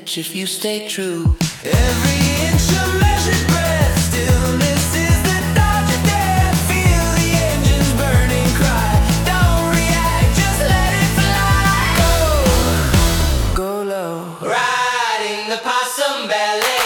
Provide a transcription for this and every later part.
image if you stay true. Every inch of measured breath, stillness is the dodge of death. Feel the engines burning, cry, don't react, just let it fly. Go low, riding the possum ballet.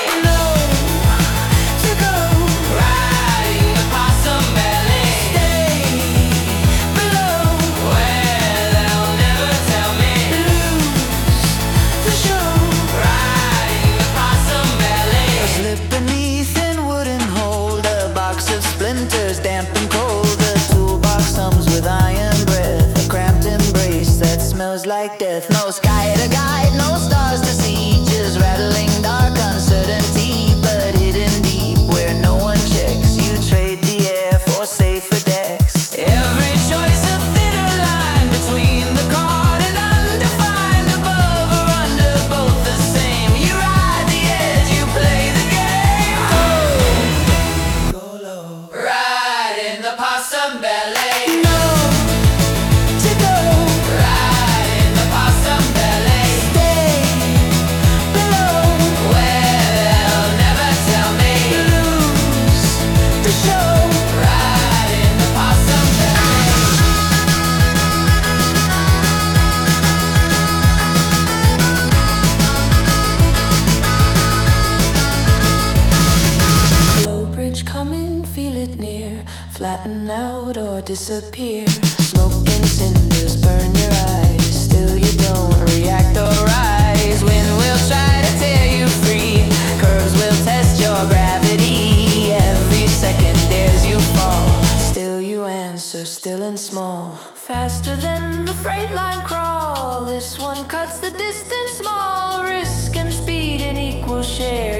Damp and cold, the toolbox hums with iron breath. A cramped embrace that smells like death. No sky to guide, no stars to see, just rattling dark uncertainty. But hidden deep where no one checks, you trade the air for safer decks. Every choice a thinner line between the caught and undefined. Above or under, both the same. You ride the edge, you play the game. Go low, in the possum ballet. No to go, ride in the possum ballet. Stay below, where they'll never tell me. Lose the show, ride in the possum ballet. Low bridge coming, feel it near. Flatten out or disappear. Smoke and cinders burn your eyes. Still you don't react or rise. Wind will try to tear you free. Curves will test your gravity. Every second dares you fall. Still you answer, still and small. Faster than the freight line crawl. This one cuts the distance small. Risk and speed in equal share.